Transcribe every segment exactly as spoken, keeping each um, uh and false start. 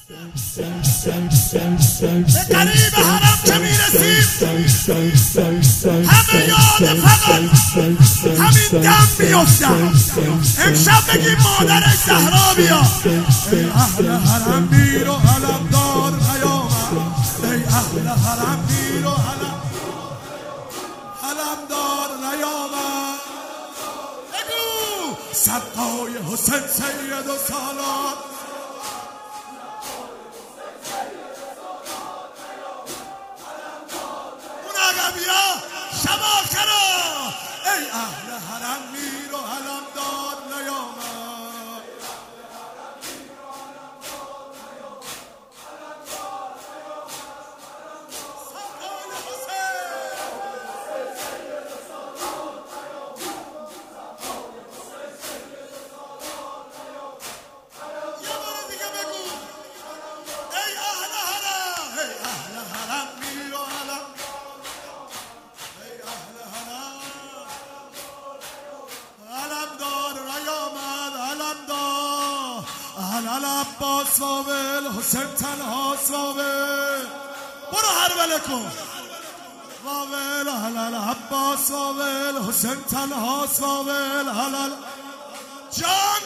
به قریب حرم که میرسیم همه یاد فقط همین دم بیفتن. امشب بگیم مادر زهرا بیا. ای اهل حرم میر و علمدار نیامد، ای اهل حرم میر و علمدار نیامد. بگو صدقای حسین سید و سالار. بیا شباکرا ای اهل حرم میر و علمدار نیامد. یه بار دیگه بگو ای اهل حرم، ای اهل حرم میر و علمدار. عباس واول حسین تنها واول برو هر وله کن واول حلال عباس واول حسین تنها واول حلال جان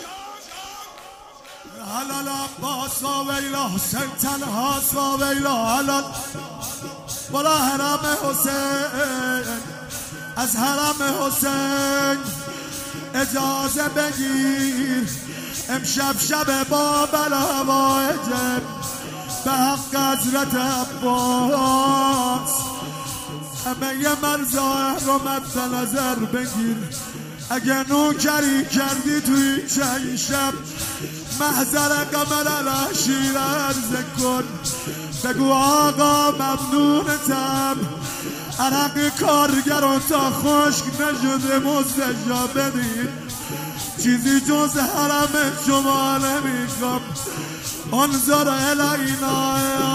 حلال عباس واول حسین تنها واول حلال برو حرم حسین از حرم حسین اجازه بگیر امشب شب باب الهوایجم به حق حضرت عباس همه یه مرزا رو مد نظر بگیر. اگه نوکری کردی توی چند شب محضر قمر العشیر عرض کن. بگو آقا ممنونتم عرق کارگران تا خشک نشده مزدجا بدید. چیزی جز حرم شما نمیخوام انظر الینا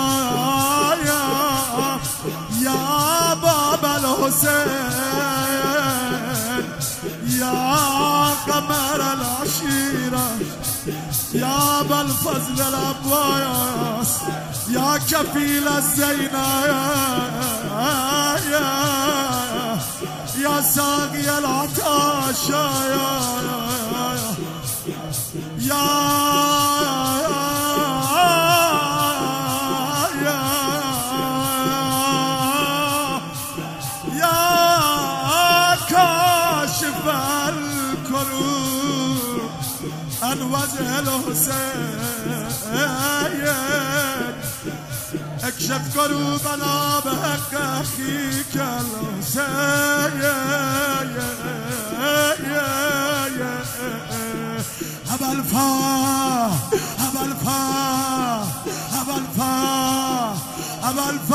یا باب الحسین یا قمر العشیره یا بالفضل العباس یا کفیل الزینه یا ساقی العطاش یا یا کاشف الکروب عن وجه الحسین اکشف کروبنا به حق اخیک الحسین. ابوالفا ابوالفا ابوالفا ابوالفا